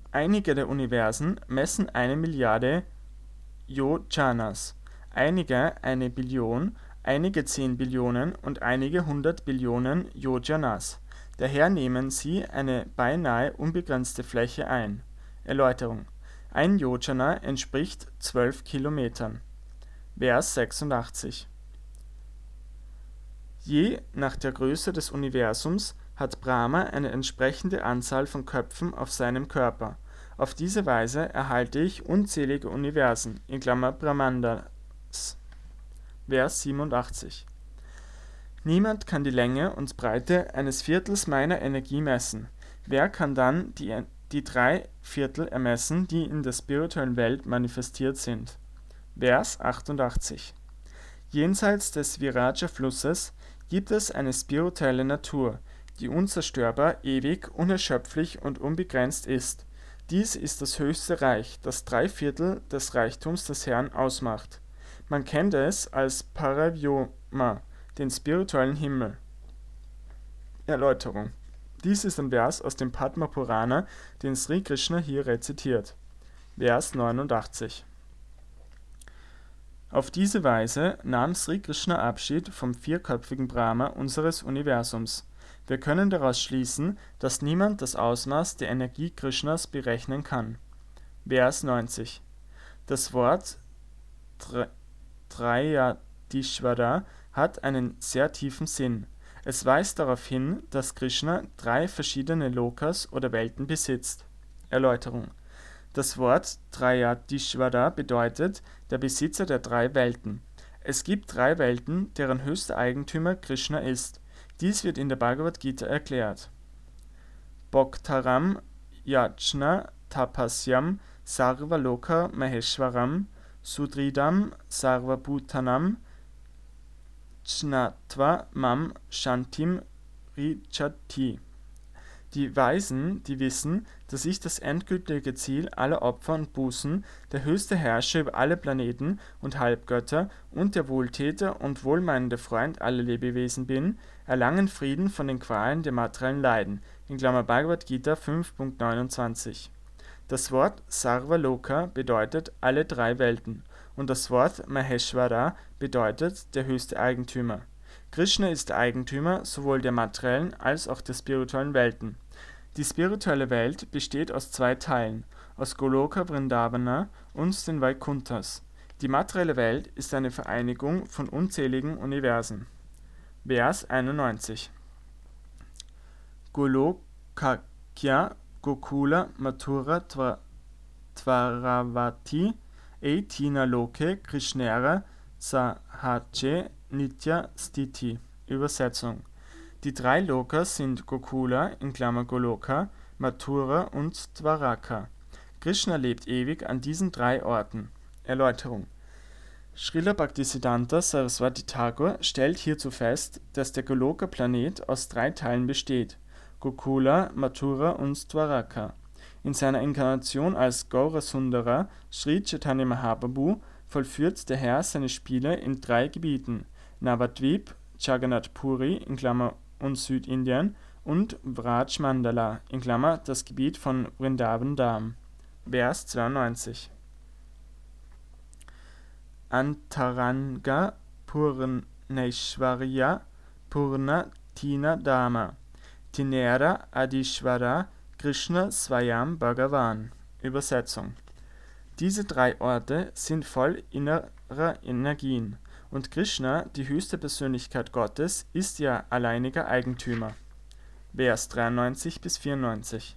Einige der Universen messen 1 Milliarde Yojanas, einige 1 Billion, einige 10 Billionen und einige 100 Billionen Yojanas. Daher nehmen sie eine beinahe unbegrenzte Fläche ein. Erläuterung: Ein Yojana entspricht 12 Kilometern. Vers 86. Je nach der Größe des Universums hat Brahma eine entsprechende Anzahl von Köpfen auf seinem Körper. Auf diese Weise erhalte ich unzählige Universen (Brahmandas). Vers 87. Niemand kann die Länge und Breite eines Viertels meiner Energie messen. Wer kann dann die 3/4 ermessen, die in der spirituellen Welt manifestiert sind? Vers 88. Jenseits des Viraja-Flusses gibt es eine spirituelle Natur, die unzerstörbar, ewig, unerschöpflich und unbegrenzt ist. Dies ist das höchste Reich, das 3/4 des Reichtums des Herrn ausmacht. Man kennt es als Paravyoma, den spirituellen Himmel. Erläuterung: Dies ist ein Vers aus dem Padma Purana, den Sri Krishna hier rezitiert. Vers 89. Auf diese Weise nahm Sri Krishna Abschied vom vierköpfigen Brahma unseres Universums. Wir können daraus schließen, dass niemand das Ausmaß der Energie Krishnas berechnen kann. Vers 90. Das Wort Trayadishvara hat einen sehr tiefen Sinn. Es weist darauf hin, dass Krishna 3 verschiedene Lokas oder Welten besitzt. Erläuterung: Das Wort Trayadishvara bedeutet der Besitzer der 3 Welten. Es gibt 3 Welten, deren höchster Eigentümer Krishna ist. Dies wird in der Bhagavad Gita erklärt. Bhoktaram Yajna Tapasyam Sarva Loka Maheshwaram Sudridam Sarva Bhutanam Jnatva Mam Shantim Richati. Die Weisen, die wissen, dass ich das endgültige Ziel aller Opfer und Bußen, der höchste Herrscher über alle Planeten und Halbgötter und der Wohltäter und wohlmeinende Freund aller Lebewesen bin, erlangen Frieden von den Qualen der materiellen Leiden. Bhagavad Gita 5.29. Das Wort Sarva Loka bedeutet alle 3 Welten und das Wort Maheshwara bedeutet der höchste Eigentümer. Krishna ist der Eigentümer sowohl der materiellen als auch der spirituellen Welten. Die spirituelle Welt besteht aus 2 Teilen, aus Goloka Vrindavana und den Vaikunthas. Die materielle Welt ist eine Vereinigung von unzähligen Universen. Vers 91. Golokakya Gokula Mathura Tvaravati Eitina Loke Krishnera Sahache Nitya Stiti. Übersetzung: Die 3 Lokas sind Gokula (Goloka), Mathura und Dwaraka. Krishna lebt ewig an diesen 3 Orten. Erläuterung: Srila Bhaktisiddhanta Saraswati Thakur stellt hierzu fest, dass der Goloka-Planet aus 3 Teilen besteht: Gokula, Mathura und Dwaraka. In seiner Inkarnation als Gaurasundara Sri Chaitanya Mahaprabhu vollführt der Herr seine Spiele in 3 Gebieten: Navadvip, Jagannath Puri und Südindien und Vraj Mandala (das Gebiet von Vrindavan Dham). Vers 92. Antaranga Purneshwarya Purna Tina Dama Tinera Adishvara Krishna Swayam Bhagavan. Übersetzung: Diese 3 Orte sind voll innerer Energien, und Krishna, die höchste Persönlichkeit Gottes, ist ihr alleiniger Eigentümer. Vers 93 bis 94.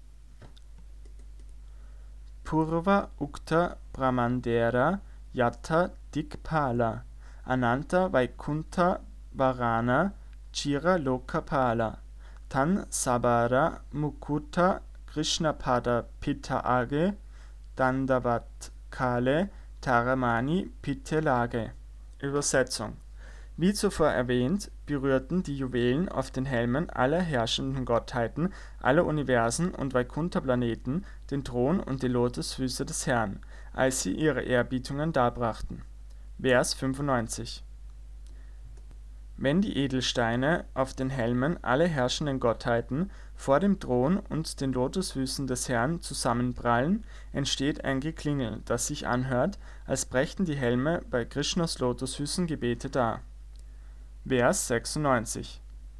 Purva Ukta Brahmandera Yatha Dikpala Ananta Vaikuntha Varana Chira Lokapala Tan Sabara Mukutta Krishnapada Pittaage Dandavat Kale Taramani Pittelage. Übersetzung: Wie zuvor erwähnt, berührten die Juwelen auf den Helmen aller herrschenden Gottheiten, aller Universen und Vaikuntha-Planeten den Thron und die Lotusfüße des Herrn, als sie ihre Ehrbietungen darbrachten. Vers 95. Wenn die Edelsteine auf den Helmen aller herrschenden Gottheiten vor dem Thron und den Lotusfüßen des Herrn zusammenprallen, entsteht ein Geklingel, das sich anhört, als brächten die Helme bei Krishnas Lotusfüßen Gebete dar. Vers 96.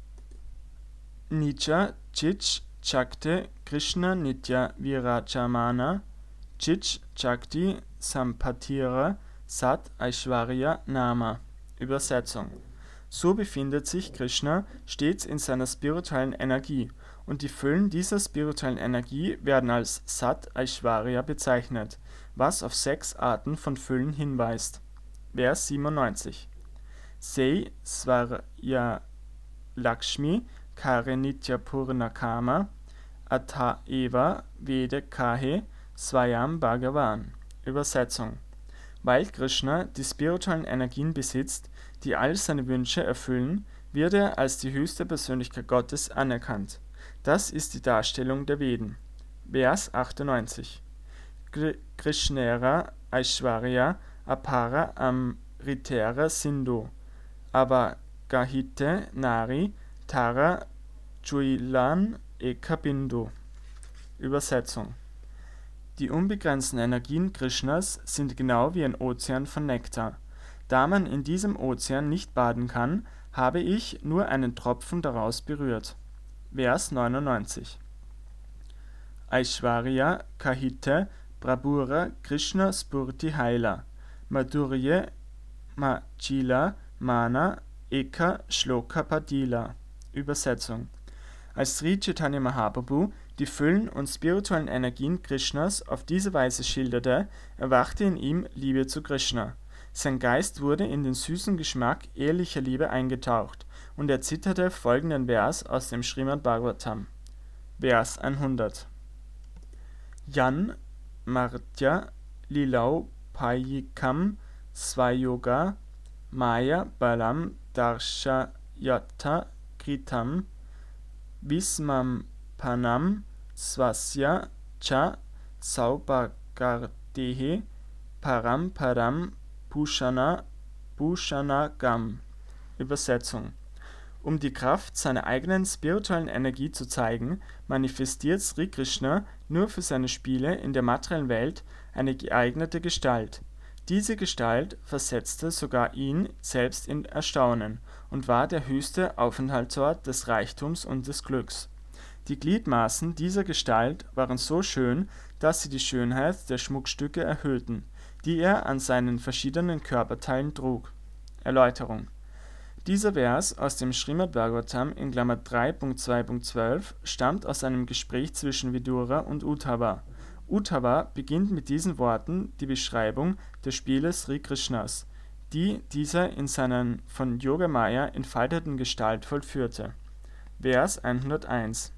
Nitya Chich Chakte Krishna Nitya Virajamana Chich Chakti Sampatira Sat Aishwarya Nama. Übersetzung: So befindet sich Krishna stets in seiner spirituellen Energie, und die Füllen dieser spirituellen Energie werden als Sat Aishwarya bezeichnet, was auf 6 Arten von Füllen hinweist. Vers 97. Sei Svarya Lakshmi Kare Nitya Purna Kama Atha Eva Vede Kahe Swayam Bhagavan. Übersetzung: Weil Krishna die spirituellen Energien besitzt, die all seine Wünsche erfüllen, wird er als die höchste Persönlichkeit Gottes anerkannt. Das ist die Darstellung der Veden. Vers 98. Krishnera Aishwarya Apara Amritera Sindhu Avagahite Nari Tara Juilan Eka Bindu. Übersetzung: Die unbegrenzten Energien Krishnas sind genau wie ein Ozean von Nektar. Da man in diesem Ozean nicht baden kann, habe ich nur einen Tropfen daraus berührt. Vers 99. Aishwarya Kahite Prabhura Krishna Spurti Haila Madhurye Machila Mana Eka Shloka Padila. Übersetzung: Als Sri Chaitanya Mahaprabhu die Füllen und spirituellen Energien Krishnas auf diese Weise schilderte, erwachte in ihm Liebe zu Krishna. Sein Geist wurde in den süßen Geschmack ehrlicher Liebe eingetaucht, und er zitterte folgenden Vers aus dem Srimad Bhagavatam. Vers 100. Yan Martya Lilau Payikam Svayoga Maya Balam Darshayata Kritam Vismampanam Swasya Cha Saubagardehe Param Param Bhushanagam. Übersetzung: Um die Kraft seiner eigenen spirituellen Energie zu zeigen, manifestiert Sri Krishna nur für seine Spiele in der materiellen Welt eine geeignete Gestalt. Diese Gestalt versetzte sogar ihn selbst in Erstaunen und war der höchste Aufenthaltsort des Reichtums und des Glücks. Die Gliedmaßen dieser Gestalt waren so schön, dass sie die Schönheit der Schmuckstücke erhöhten, die er an seinen verschiedenen Körperteilen trug. Erläuterung: Dieser Vers aus dem Srimad Bhagavatam in Klammer 3.2.12 stammt aus einem Gespräch zwischen Vidura und Uddhava. Uddhava beginnt mit diesen Worten die Beschreibung der Spiele Sri Krishnas, die dieser in seiner von Yogamaya entfalteten Gestalt vollführte. Vers 101.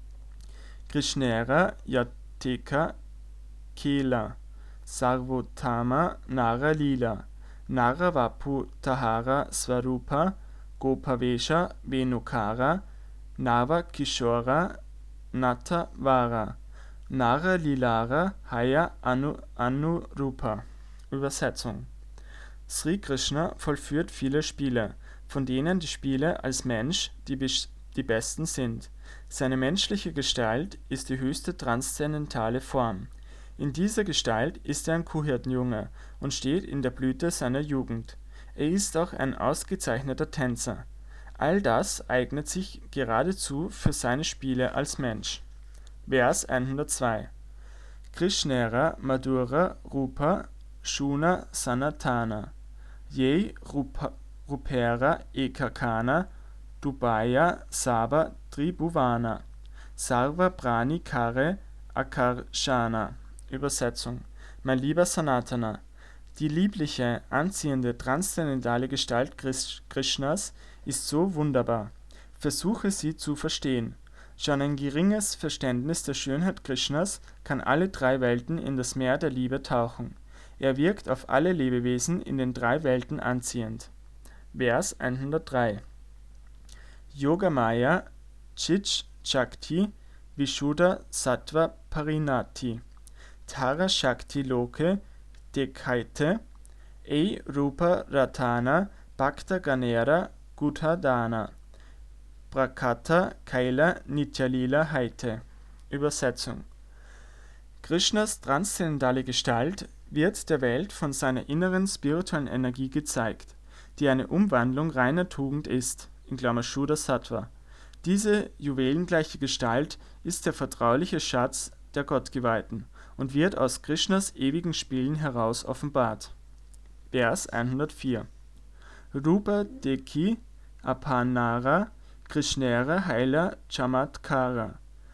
Krishnera Yateka Kela Sarvotama Nara Lila Nara Vapu Tahara Swarupa Gopavesha Venukara Nava Kishora Nata Vara Nara Lilara Haya Anurupa. Übersetzung: Sri Krishna vollführt viele Spiele, von denen die Spiele als Mensch die besten sind. Seine menschliche Gestalt ist die höchste transzendentale Form. In dieser Gestalt ist er ein Kuhhirtenjunge und steht in der Blüte seiner Jugend. Er ist auch ein ausgezeichneter Tänzer. All das eignet sich geradezu für seine Spiele als Mensch. Vers 102. Krishnera Madhura Rupa Shuna Sanatana Ye Rupera Ekakana Dubaya Saba Tribhuvana Sarva Prani Kare Akarshana. Übersetzung: Mein lieber Sanatana, die liebliche, anziehende, transzendentale Gestalt Krishnas ist so wunderbar. Versuche sie zu verstehen. Schon ein geringes Verständnis der Schönheit Krishnas kann alle 3 Welten in das Meer der Liebe tauchen. Er wirkt auf alle Lebewesen in den 3 Welten anziehend. Vers 103. Yogamaya Chich Chakti Vishuddha Sattva Parinati Tara Shakti Loke Dekaite Ei Rupa Ratana Bhakta Ganera Gutadana, Prakata Kaila Nityalila Haite. Übersetzung: Krishnas transzendentale Gestalt wird der Welt von seiner inneren spirituellen Energie gezeigt, die eine Umwandlung reiner Tugend ist (Shuddha Sattva). Diese juwelengleiche Gestalt ist der vertrauliche Schatz der Gottgeweihten und wird aus Krishnas ewigen Spielen heraus offenbart. Vers 104: Rupa Dekhi Apanara Krishnera Haila Chamatkara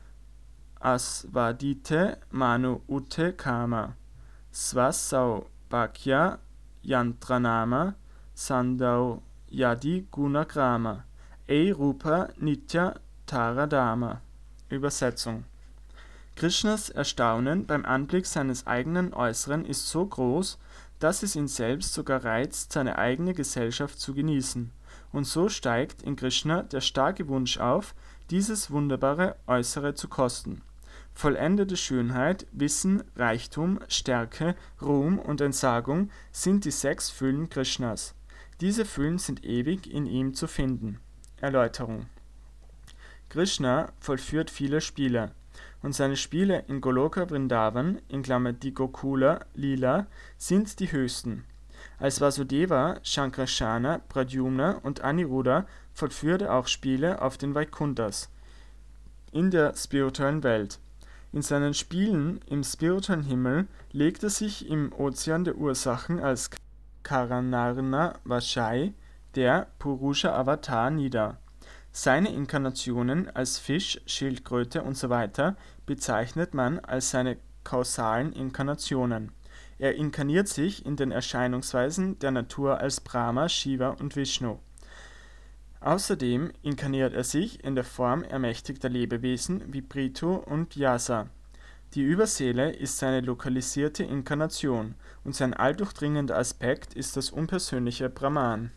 Asvadite Manu Ute Kama Svasau Bhakya Yantranama Sandau Yadi Gunagrama Ei Rupa Nitya Taradama. Übersetzung: Krishnas Erstaunen beim Anblick seines eigenen Äußeren ist so groß, dass es ihn selbst sogar reizt, seine eigene Gesellschaft zu genießen, und so steigt in Krishna der starke Wunsch auf, dieses wunderbare Äußere zu kosten. Vollendete Schönheit, Wissen, Reichtum, Stärke, Ruhm und Entsagung sind die 6 Füllen Krishnas. Diese Füllen sind ewig in ihm zu finden. Erläuterung: Krishna vollführt viele Spiele, und seine Spiele in Goloka Vrindavan (die Gokula Lila) sind die höchsten. Als Vasudeva, Shankrashana, Pradyumna und Aniruddha vollführt er auch Spiele auf den Vaikunthas, in der spirituellen Welt. In seinen Spielen im spirituellen Himmel legt er sich im Ozean der Ursachen als Karanarna Vashai, der Purusha-Avatar, nieder. Seine Inkarnationen als Fisch, Schildkröte usw. bezeichnet man als seine kausalen Inkarnationen. Er inkarniert sich in den Erscheinungsweisen der Natur als Brahma, Shiva und Vishnu. Außerdem inkarniert er sich in der Form ermächtigter Lebewesen wie Prithu und Vyasa. Die Überseele ist seine lokalisierte Inkarnation, und sein alldurchdringender Aspekt ist das unpersönliche Brahman.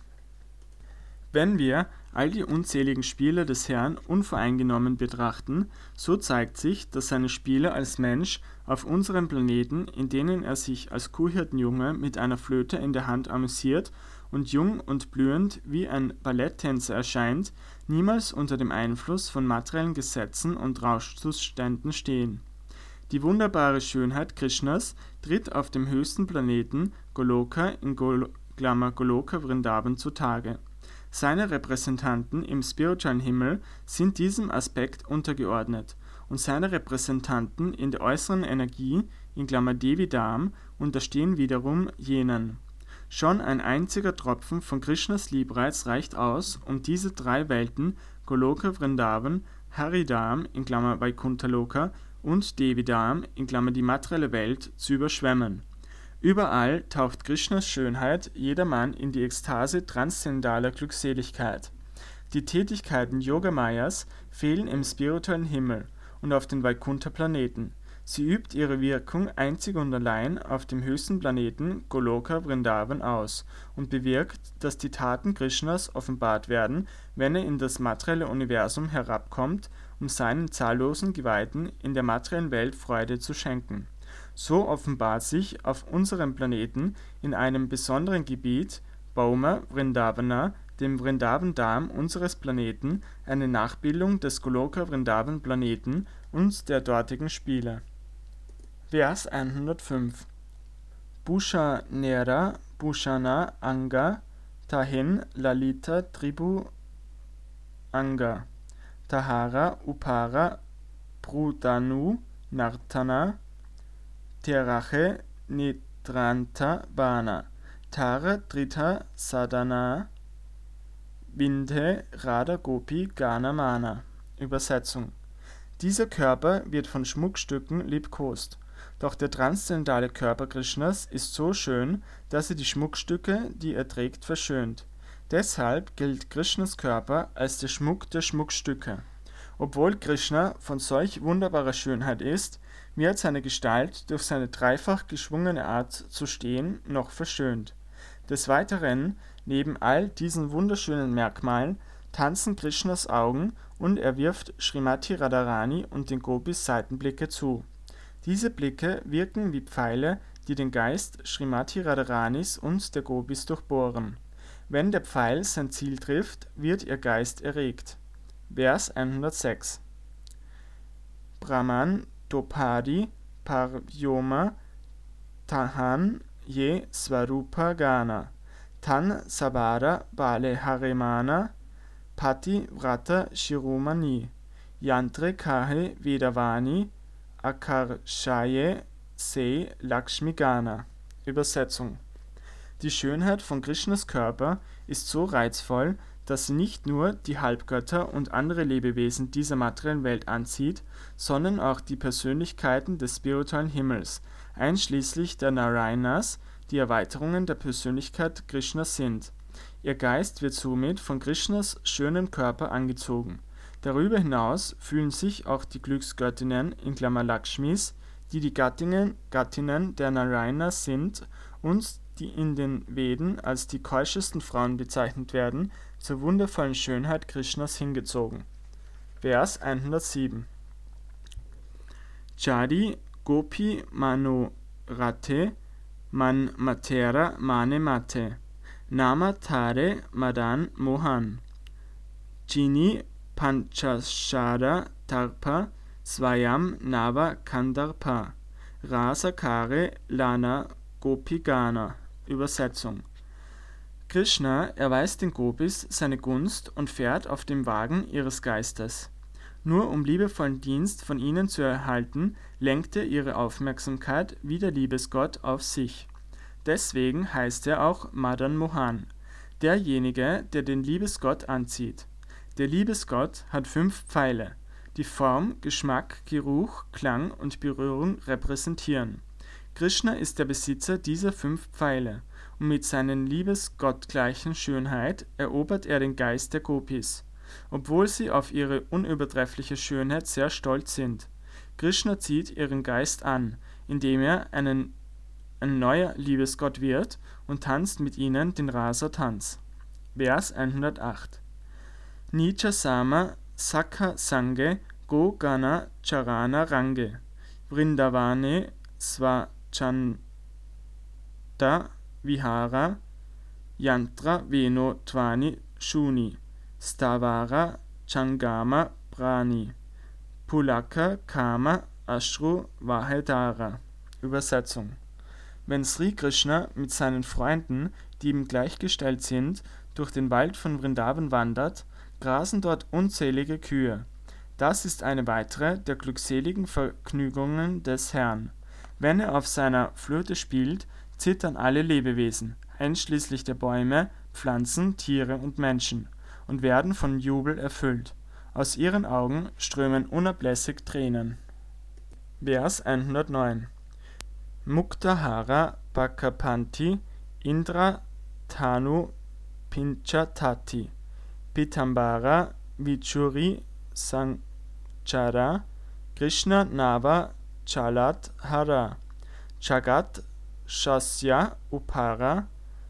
Wenn wir all die unzähligen Spiele des Herrn unvoreingenommen betrachten, so zeigt sich, dass seine Spiele als Mensch auf unserem Planeten, in denen er sich als Kuhhirtenjunge mit einer Flöte in der Hand amüsiert und jung und blühend wie ein Balletttänzer erscheint, niemals unter dem Einfluss von materiellen Gesetzen und Rauschzuständen stehen. Die wunderbare Schönheit Krishnas tritt auf dem höchsten Planeten Goloka in Goloka Vrindavan zutage. Seine Repräsentanten im spirituellen Himmel sind diesem Aspekt untergeordnet, und seine Repräsentanten in der äußeren Energie (Devidam) unterstehen wiederum jenen. Schon ein einziger Tropfen von Krishnas Liebreiz reicht aus, um diese 3 Welten Goloka Vrindavan, Haridham (Vaikuntha-Loka) und Devidam (die materielle Welt) zu überschwemmen. Überall taucht Krishnas Schönheit jedermann in die Ekstase transzendentaler Glückseligkeit. Die Tätigkeiten Yogamayas fehlen im spirituellen Himmel und auf den Vaikuntha-Planeten. Sie übt ihre Wirkung einzig und allein auf dem höchsten Planeten Goloka Vrindavan aus und bewirkt, dass die Taten Krishnas offenbart werden, wenn er in das materielle Universum herabkommt, um seinen zahllosen Geweihten in der materiellen Welt Freude zu schenken. So offenbart sich auf unserem Planeten in einem besonderen Gebiet, Bhauma Vrindavana, dem Vrindavan-Dham unseres Planeten, eine Nachbildung des Goloka Vrindavan Planeten und der dortigen Spiele. Vers 105: Bhushanera Bhushana Anga Tahin Lalita Tribhu Anga Tahara Upara Prudanu Nartana Terache Nitranta Bana Tara Trita Sadhana Vindhe Radha Gopi Gana Mana. Übersetzung: Dieser Körper wird von Schmuckstücken liebkost, doch der transzendentale Körper Krishnas ist so schön, dass er die Schmuckstücke, die er trägt, verschönt. Deshalb gilt Krishnas Körper als der Schmuck der Schmuckstücke. Obwohl Krishna von solch wunderbarer Schönheit ist, wird seine Gestalt durch seine dreifach geschwungene Art zu stehen noch verschönt. Des Weiteren, neben all diesen wunderschönen Merkmalen, tanzen Krishnas Augen und er wirft Srimati Radharani und den Gopis Seitenblicke zu. Diese Blicke wirken wie Pfeile, die den Geist Srimati Radharanis und der Gopis durchbohren. Wenn der Pfeil sein Ziel trifft, wird ihr Geist erregt. Vers 106. Brahman Dopadi Paryoma Tahan Ye Svarupa Gana Tan Sabara Bale Harimana Pati Vrata Shiromani Yantre Kahe Vedavani Akarshaye Se Lakshmigana. Übersetzung: Die Schönheit von Krishnas Körper ist so reizvoll, dass sie nicht nur die Halbgötter und andere Lebewesen dieser materiellen Welt anzieht, sondern auch die Persönlichkeiten des spirituellen Himmels, einschließlich der Narayanas, die Erweiterungen der Persönlichkeit Krishnas sind. Ihr Geist wird somit von Krishnas schönem Körper angezogen. Darüber hinaus fühlen sich auch die Glücksgöttinnen (Lakshmis), die Gattinnen der Narayanas sind und die in den Veden als die keuschesten Frauen bezeichnet werden, zur wundervollen Schönheit Krishnas hingezogen. Vers 107. Chadi Gopi Mano Rate Man Matera Mane Mate Nama Tare Madan Mohan Chini Panchashara Tarpa Swayam Nava Kandarpa Rasa Kare Lana Gopigana. Übersetzung: Krishna erweist den Gopis seine Gunst und fährt auf dem Wagen ihres Geistes. Nur um liebevollen Dienst von ihnen zu erhalten, lenkt er ihre Aufmerksamkeit wie der Liebesgott auf sich. Deswegen heißt er auch Madan Mohan, derjenige, der den Liebesgott anzieht. Der Liebesgott hat 5 Pfeile, die Form, Geschmack, Geruch, Klang und Berührung repräsentieren. Krishna ist der Besitzer dieser 5 Pfeile, und mit seiner liebesgottgleichen Schönheit erobert er den Geist der Gopis, obwohl sie auf ihre unübertreffliche Schönheit sehr stolz sind. Krishna zieht ihren Geist an, indem er ein neuer Liebesgott wird und tanzt mit ihnen den Rasa-Tanz. Vers 108. Nija Sama Sakha Sange Go Gana Charana Range Vrindavane Swachanda Vihara Yantra Veno Tvani Shuni Stavara Changama Prani Pulaka Kama Ashru Vahedara. Übersetzung: Wenn Sri Krishna mit seinen Freunden, die ihm gleichgestellt sind, durch den Wald von Vrindavan wandert, grasen dort unzählige Kühe. Das ist eine weitere der glückseligen Vergnügungen des Herrn. Wenn er auf seiner Flöte spielt, zittern alle Lebewesen, einschließlich der Bäume, Pflanzen, Tiere und Menschen, und werden von Jubel erfüllt. Aus ihren Augen strömen unablässig Tränen. Vers 109. Muktahara Bakapanti Indra Tanu Pinchatati Pitambara Vichuri Sanchara Krishna Nava Chalat Hara Chagat Shasya Upara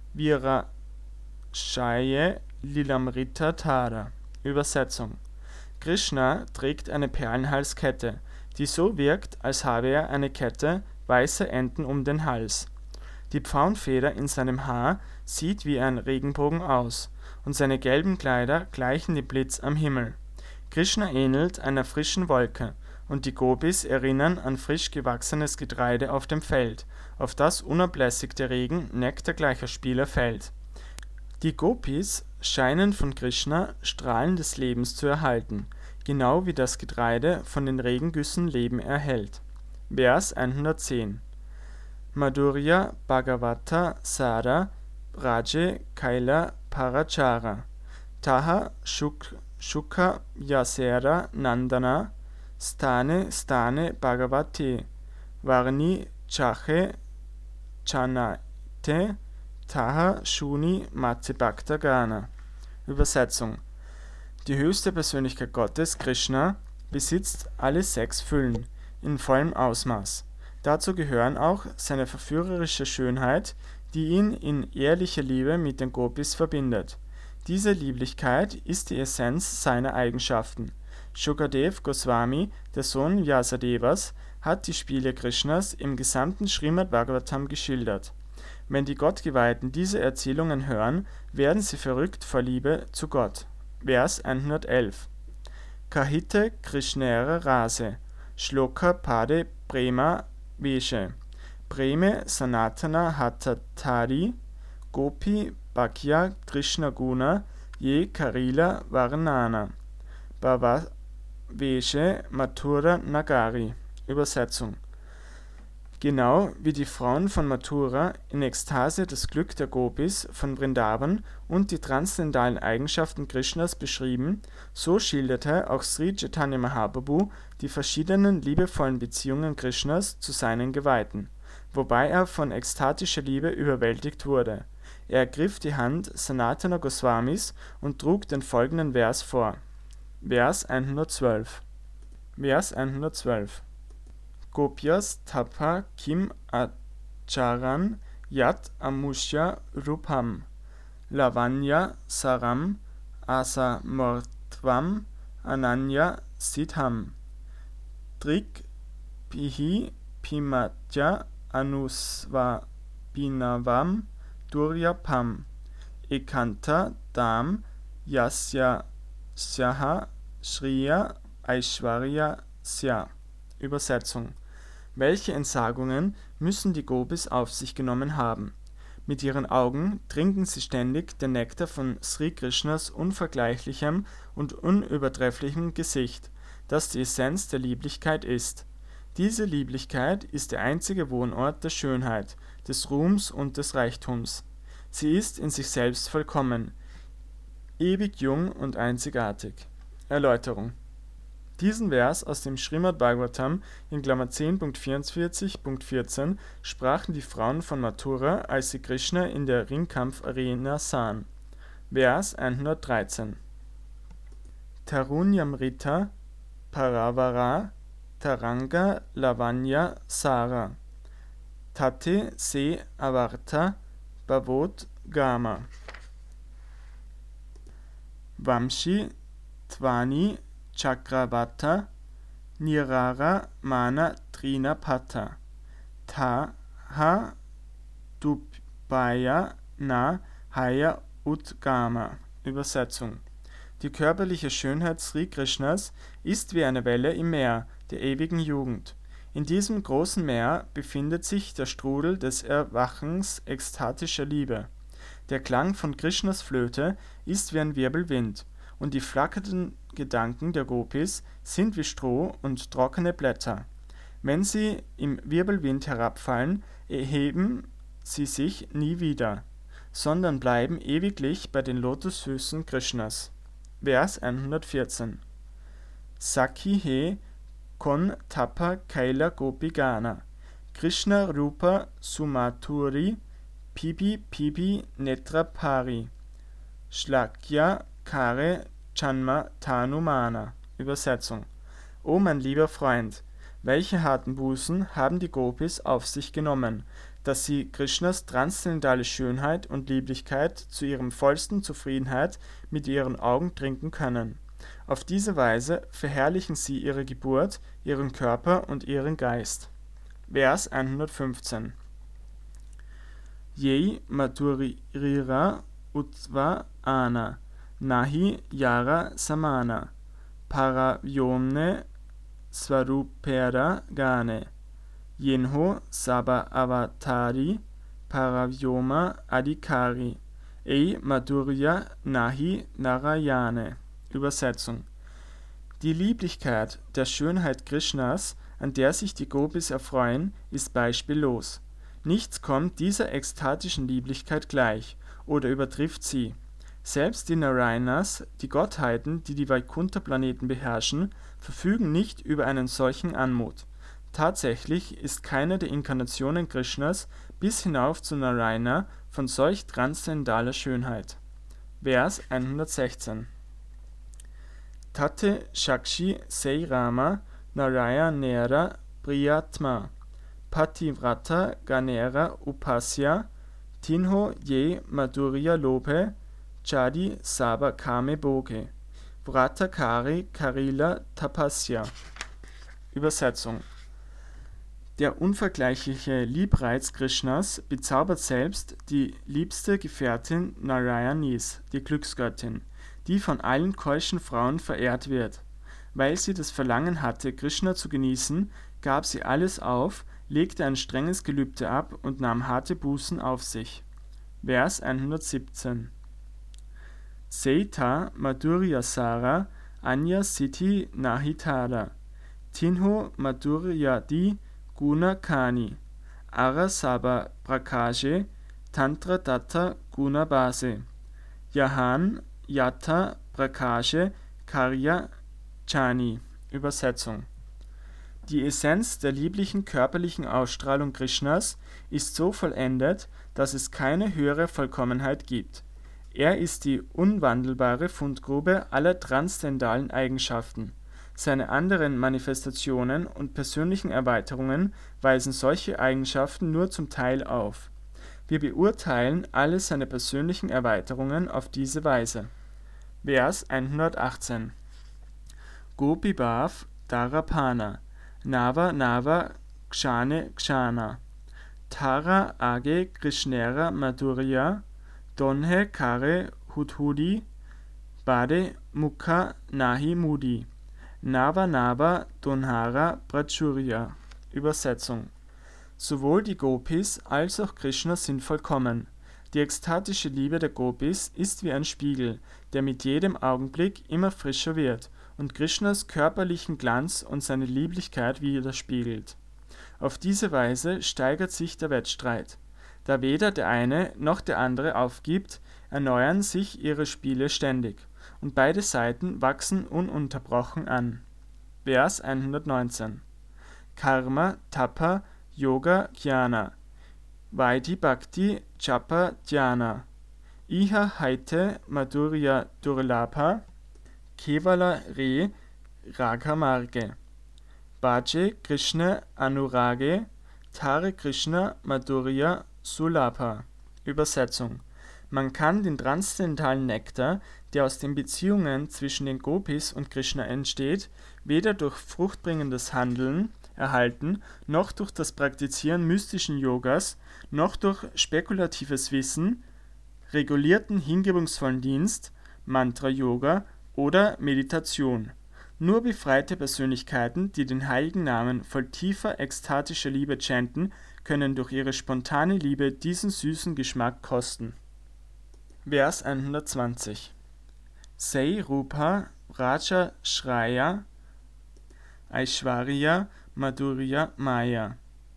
Virashaye Lilamrita Tara. Übersetzung: Krishna trägt eine Perlenhalskette, die so wirkt, als habe er eine Kette weißer Enden um den Hals. Die Pfauenfeder in seinem Haar sieht wie ein Regenbogen aus, und seine gelben Kleider gleichen dem Blitz am Himmel. Krishna ähnelt einer frischen Wolke, und die Gopis erinnern an frisch gewachsenes Getreide auf dem Feld, auf das unablässig der Regen Nektar gleicher Spieler fällt. Die Gopis scheinen von Krishna Strahlen des Lebens zu erhalten, genau wie das Getreide von den Regengüssen Leben erhält. Vers 110. Madhurya Bhagavata Sara Raje Kaila Parachara Taha Shukha Yasera Nandana Stane Stane Bhagavate Varni Chache Chanate Taha Shuni Mate Bhakta Gana. Übersetzung: Die höchste Persönlichkeit Gottes, Krishna, besitzt alle 6 Füllen in vollem Ausmaß. Dazu gehören auch seine verführerische Schönheit, die ihn in ehrlicher Liebe mit den Gopis verbindet. Diese Lieblichkeit ist die Essenz seiner Eigenschaften. Shukadev Goswami, der Sohn Vyasadevas, hat die Spiele Krishnas im gesamten Srimad Bhagavatam geschildert. Wenn die Gottgeweihten diese Erzählungen hören, werden sie verrückt vor Liebe zu Gott. Vers 111. Kahite Krishnera Rase, Shloka Pade Prema Veshe, Preme Sanatana Hattatari, Gopi Bhakya Krishna Guna, Ye Karila Varnana, Bhava Veshe Mathura Nagari. Übersetzung: Genau wie die Frauen von Mathura in Ekstase das Glück der Gopis von Vrindavan und die transzendentalen Eigenschaften Krishnas beschrieben, so schilderte auch Sri Chaitanya Mahaprabhu die verschiedenen liebevollen Beziehungen Krishnas zu seinen Geweihten, wobei er von ekstatischer Liebe überwältigt wurde. Er ergriff die Hand Sanatana Goswamis und trug den folgenden Vers vor. Vers 112. Gopyas tapa kim acharan yat amushya rupam, lavanya saram asamortvam ananya siddham, trik pihi pimatya anusvabhinavam duryapam, ekanta dam yasya syaha shriya aishwarya sya. Übersetzung: Welche Entsagungen müssen die Gopis auf sich genommen haben? Mit ihren Augen trinken sie ständig den Nektar von Sri Krishnas unvergleichlichem und unübertrefflichem Gesicht, das die Essenz der Lieblichkeit ist. Diese Lieblichkeit ist der einzige Wohnort der Schönheit, des Ruhms und des Reichtums. Sie ist in sich selbst vollkommen, ewig jung und einzigartig. Erläuterung: Diesen Vers aus dem Srimad Bhagavatam in Klammer 10.44.14 sprachen die Frauen von Mathura, als sie Krishna in der Ringkampfarena sahen. Vers 113. Tarunyamrita Paravara Taranga Lavanya Sara, Tate Se Avarta Bhavot Gama, Vamshi Tvani Chakravata Nirara Mana Trinapata, Taha Dubaya Na Haya Udgama. Übersetzung: Die körperliche Schönheit Sri Krishnas ist wie eine Welle im Meer der ewigen Jugend. In diesem großen Meer befindet sich der Strudel des Erwachens ekstatischer Liebe. Der Klang von Krishnas Flöte ist wie ein Wirbelwind, und die flackernden Gedanken der Gopis sind wie Stroh und trockene Blätter. Wenn sie im Wirbelwind herabfallen, erheben sie sich nie wieder, sondern bleiben ewiglich bei den Lotusfüßen Krishnas. Vers 114. Sakhi he kon tapa kaila gopigana, Krishna rupa sumaturi, pibi pibi netra pari, shlakya kare chanma tanumana. Übersetzung: O mein lieber Freund, welche harten Bußen haben die Gopis auf sich genommen, dass sie Krishnas transzendentale Schönheit und Lieblichkeit zu ihrem vollsten Zufriedenheit mit ihren Augen trinken können. Auf diese Weise verherrlichen sie ihre Geburt, ihren Körper und ihren Geist. Vers 115. Yei madhurira utva ana, nahi yara samana, paravyomne svarupera gane, yenho saba avatari paravyoma adhikari, ei madhurya nahi narayane. Übersetzung: Die Lieblichkeit der Schönheit Krishnas, an der sich die Gopis erfreuen, ist beispiellos. Nichts kommt dieser ekstatischen Lieblichkeit gleich oder übertrifft sie. Selbst die Narayanas, die Gottheiten, die die Vaikuntha-Planeten beherrschen, verfügen nicht über einen solchen Anmut. Tatsächlich ist keine der Inkarnationen Krishnas bis hinauf zu Narayana von solch transzendentaler Schönheit. Vers 116. Tate Shakshi Sei Rama Narayanera Priyatma, Pativrata Ganera Upasya, Tinho Ye Madhurya Lope, Chadi Saba Kame Boge, Vrata Kari Karila Tapasya. Übersetzung: Der unvergleichliche Liebreiz Krishnas bezaubert selbst die liebste Gefährtin Narayanis, die Glücksgöttin, die von allen keuschen Frauen verehrt wird. Weil sie das Verlangen hatte, Krishna zu genießen, gab sie alles auf, legte ein strenges Gelübde ab und nahm harte Bußen auf sich. Vers 117. Seita Madhuryasara Anya Siti Nahitada Tinho Madhuryadi Guna Kani Arasaba Prakaje Tantra Datta Guna Base Yahan Yata Prakaje Karya Chani. Übersetzung: Die Essenz der lieblichen körperlichen Ausstrahlung Krishnas ist so vollendet, dass es keine höhere Vollkommenheit gibt. Er ist die unwandelbare Fundgrube aller transzendentalen Eigenschaften. Seine anderen Manifestationen und persönlichen Erweiterungen weisen solche Eigenschaften nur zum Teil auf. Wir beurteilen alle seine persönlichen Erweiterungen auf diese Weise. Vers 118. Gopi Bhav Darapana Nava Nava Kshane Kshana Tara Age Krishnera Madhurya Donhe Kare Hudhudi Bade Mukha Nahi Mudi Nava Nava Donhara Prachurya. Übersetzung: Sowohl die Gopis als auch Krishna sind vollkommen. Die ekstatische Liebe der Gopis ist wie ein Spiegel, der mit jedem Augenblick immer frischer wird und Krishnas körperlichen Glanz und seine Lieblichkeit widerspiegelt. Auf diese Weise steigert sich der Wettstreit. Da weder der eine noch der andere aufgibt, erneuern sich ihre Spiele ständig, und beide Seiten wachsen ununterbrochen an. Vers 119. Karma, Tapa, Yoga, Jnana Vaidhi Bhakti, Japa, Dhyana Iha Haite Madhurya Durlabha Kevala Re Raga Marge Bhaje Krishna Anurage Tare Krishna Madhurya Sulabha. Übersetzung: Man kann den transzendentalen Nektar, der aus den Beziehungen zwischen den Gopis und Krishna entsteht, weder durch fruchtbringendes Handeln erhalten, noch durch das Praktizieren mystischen Yogas, noch durch spekulatives Wissen, regulierten hingebungsvollen Dienst, Mantra-Yoga oder Meditation. Nur befreite Persönlichkeiten, die den heiligen Namen voll tiefer ekstatischer Liebe chanten, können durch ihre spontane Liebe diesen süßen Geschmack kosten. Vers 120. Sei Rupa Raja Shraya Aishwarya Madhurya Maya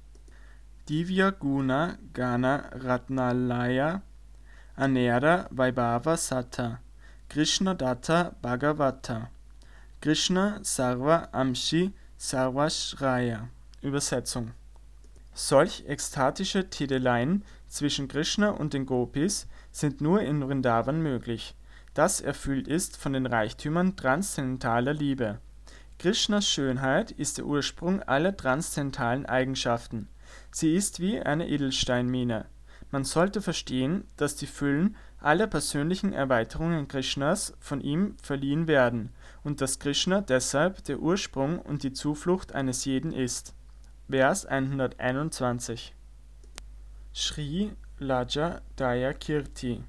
Divya Guna Gana Ratnalaya Anera Vaibhava Sata Krishna Datta Bhagavata Krishna Sarva Amshi Sarvashraya. Übersetzung: Solch ekstatische Titeleien zwischen Krishna und den Gopis sind nur in Vrindavan möglich, das erfüllt ist von den Reichtümern transzendentaler Liebe. Krishnas Schönheit ist der Ursprung aller transzendentalen Eigenschaften. Sie ist wie eine Edelsteinmine. Man sollte verstehen, dass die Füllen aller persönlichen Erweiterungen Krishnas von ihm verliehen werden und dass Krishna deshalb der Ursprung und die Zuflucht eines jeden ist. Vers 121. Shri Laja Daya Kirti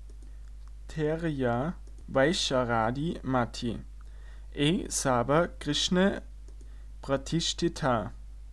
Terya Vaisharadi Mati E Saba Krishna Pratishtita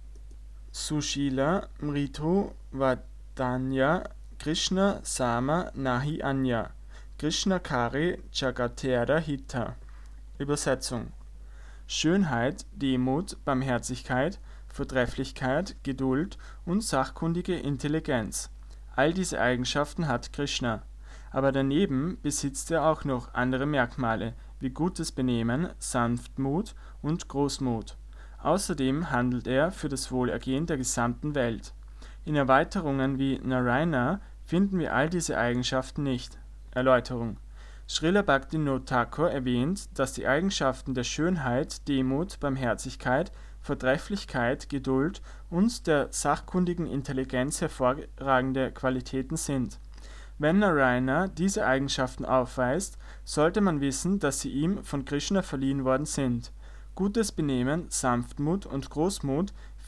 Sushila Mritu Vadanya Krishna Sama Nahi Anya Krishna Kare Jagatera Hita. Übersetzung: Schönheit, Demut, Barmherzigkeit, Vortrefflichkeit, Geduld und sachkundige Intelligenz. All diese Eigenschaften hat Krishna. Aber daneben besitzt er auch noch andere Merkmale wie gutes Benehmen, Sanftmut und Großmut. Außerdem handelt er für das Wohlergehen der gesamten Welt. In Erweiterungen wie Narayana finden wir all diese Eigenschaften nicht. Erläuterung: Srila Bhaktivinoda Thakur erwähnt, dass die Eigenschaften der Schönheit, Demut, Barmherzigkeit, Vortrefflichkeit, Geduld und der sachkundigen Intelligenz hervorragende Qualitäten sind. Wenn Narayana diese Eigenschaften aufweist, sollte man wissen, dass sie ihm von Krishna verliehen worden sind. Gutes Benehmen, Sanftmut und Großmut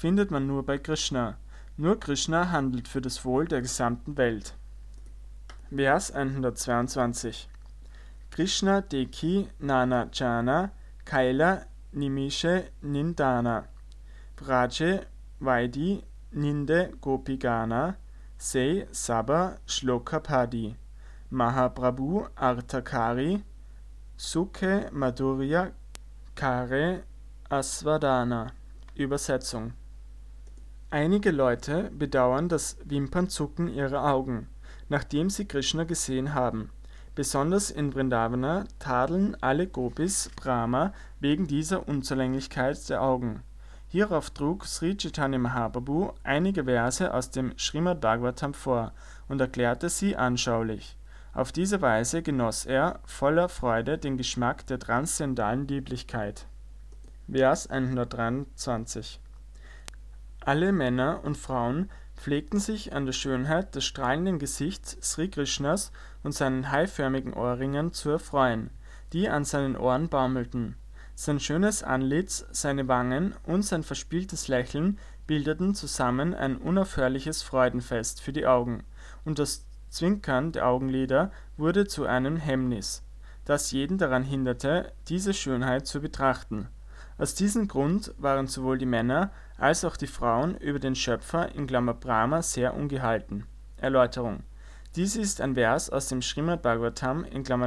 findet man nur bei Krishna. Nur Krishna handelt für das Wohl der gesamten Welt. Vers 122. Krishna Dekhi Nana Jana Kaila Nimishe Nindana Vraje Vaidi Ninde Gopigana Se Saba Shlokapadi Mahaprabhu Artakari Sukhe Madhurya Kare Aswadana. Übersetzung. Einige Leute bedauern das Wimpernzucken ihrer Augen, nachdem sie Krishna gesehen haben. Besonders in Vrindavana tadeln alle Gopis Brahma wegen dieser Unzulänglichkeit der Augen. Hierauf trug Sri Chaitanya Mahaprabhu einige Verse aus dem Srimad Bhagavatam vor und erklärte sie anschaulich. Auf diese Weise genoss er voller Freude den Geschmack der transzendentalen Lieblichkeit. Vers 123. Alle Männer und Frauen pflegten sich an der Schönheit des strahlenden Gesichts Sri Krishnas und seinen haiförmigen Ohrringen zu erfreuen, die an seinen Ohren baumelten. Sein schönes Antlitz, seine Wangen und sein verspieltes Lächeln bildeten zusammen ein unaufhörliches Freudenfest für die Augen, und das Zwinkern der Augenlider wurde zu einem Hemmnis, das jeden daran hinderte, diese Schönheit zu betrachten. Aus diesem Grund waren sowohl die Männer als auch die Frauen über den Schöpfer (Brahma) sehr ungehalten. Erläuterung. Dies ist ein Vers aus dem Srimad Bhagavatam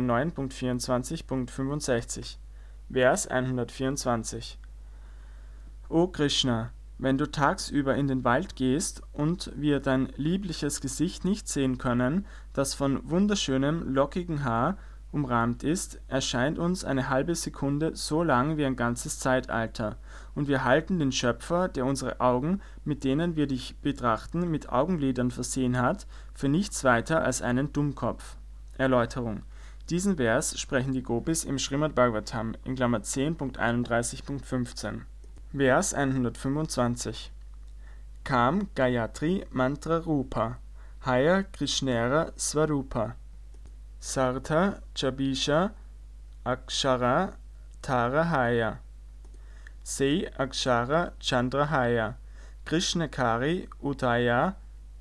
(9.24.65). Vers 124. O Krishna, wenn du tagsüber in den Wald gehst und wir dein liebliches Gesicht nicht sehen können, das von wunderschönem, lockigem Haar umrahmt ist, erscheint uns eine halbe Sekunde so lang wie ein ganzes Zeitalter, und wir halten den Schöpfer, der unsere Augen, mit denen wir dich betrachten, mit Augenlidern versehen hat, für nichts weiter als einen Dummkopf. Erläuterung. Diesen Vers sprechen die Gopis im Srimad Bhagavatam (10.31.15). Vers 125. Kam Gayatri Mantra Rupa Haya Krishnera Svarupa Sartha Chabisha Akshara Tarahaya Sei Akshara Chandrahaya Krishnakari Udaya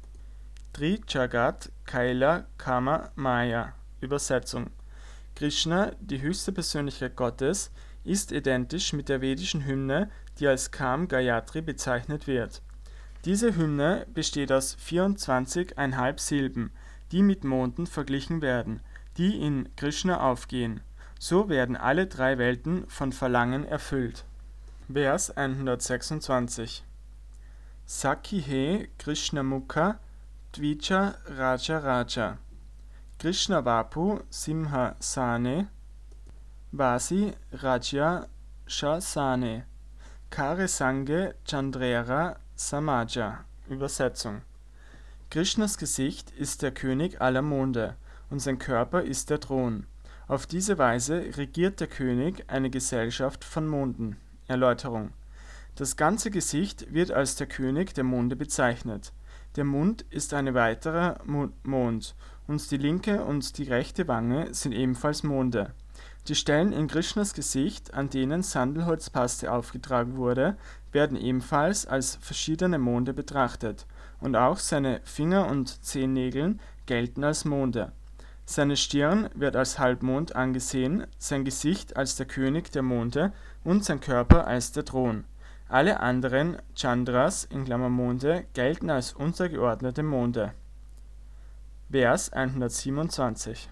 Trijagat Kaila Kama Maya. Übersetzung. Krishna, die höchste Persönlichkeit Gottes, ist identisch mit der vedischen Hymne, die als Kam Gayatri bezeichnet wird. Diese Hymne besteht aus 24,5 Silben, die mit Monden verglichen werden, die in Krishna aufgehen. So werden alle drei Welten von Verlangen erfüllt. Vers 126. Sakhihe Krishnamukha Dvija Raja Raja Krishna Vapu Simha Sane Vasi Rajya Shasane Kare Sange Chandrera Samaja. Übersetzung. Krishnas Gesicht ist der König aller Monde und sein Körper ist der Thron. Auf diese Weise regiert der König eine Gesellschaft von Monden. Erläuterung. Das ganze Gesicht wird als der König der Monde bezeichnet. Der Mund ist ein weiterer Mond und die linke und die rechte Wange sind ebenfalls Monde. Die Stellen in Krishnas Gesicht, an denen Sandelholzpaste aufgetragen wurde, werden ebenfalls als verschiedene Monde betrachtet, und auch seine Finger und Zehennägel gelten als Monde. Seine Stirn wird als Halbmond angesehen, sein Gesicht als der König der Monde und sein Körper als der Thron. Alle anderen Chandras (Monde) gelten als untergeordnete Monde. Vers 127.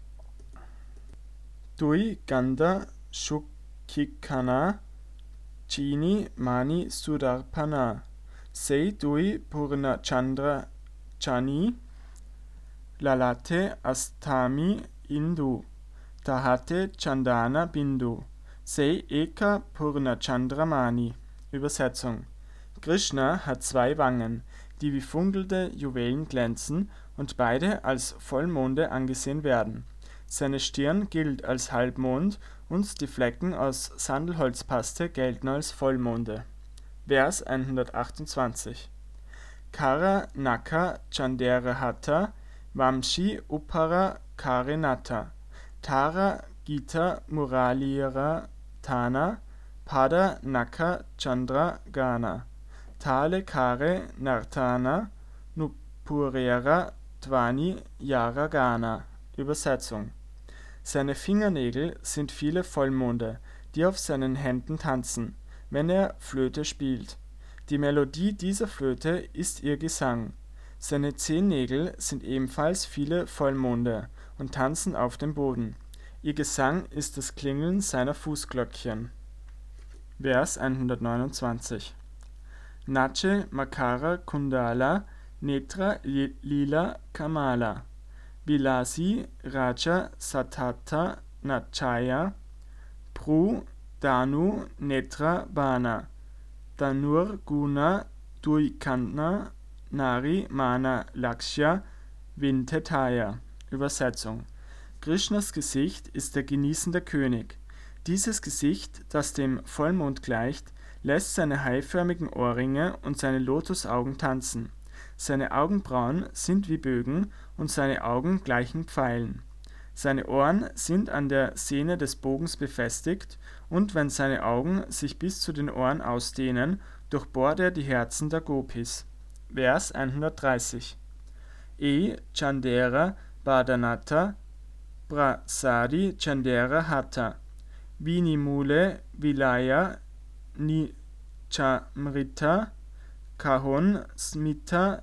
Dui Ganda Shukikana Chini Mani Sudarpana Sei Dui Purna Chandra Chani Lalate Astami Indu Tahate Chandana Bindu Sei Eka Purna Chandramani. Übersetzung. Krishna hat zwei Wangen, die wie funkelnde Juwelen glänzen und beide als Vollmonde angesehen werden. Seine Stirn gilt als Halbmond und die Flecken aus Sandelholzpaste gelten als Vollmonde. Vers 128. Kara Naka Chandera Hatta Vamshi Upara Karenata Tara Gita Muralira Tana Pada Naka Chandra Gana Tale Kare Nartana Nupurera Tvani Yaragana. Übersetzung: Seine Fingernägel sind viele Vollmonde, die auf seinen Händen tanzen, wenn er Flöte spielt. Die Melodie dieser Flöte ist ihr Gesang. Seine Zehennägel sind ebenfalls viele Vollmonde und tanzen auf dem Boden. Ihr Gesang ist das Klingeln seiner Fußglöckchen. Vers 129. Nache Makara Kundala Netra Lila Kamala Vilasi Raja Satata Nachaya Pru Danu Netra Bana Danur Guna Duikantna Nari Mana Lakshya Vintetaya. Übersetzung: Krishnas Gesicht ist der genießende König. Dieses Gesicht, das dem Vollmond gleicht, lässt seine haiförmigen Ohrringe und seine Lotusaugen tanzen. Seine Augenbrauen sind wie Bögen und seine Augen gleichen Pfeilen. Seine Ohren sind an der Sehne des Bogens befestigt, und wenn seine Augen sich bis zu den Ohren ausdehnen, durchbohrt er die Herzen der Gopis. Vers 130. Chandera Badanata Prasadi Chandera Hatha Vinimule Vilaya Nichamrita Kahon Smita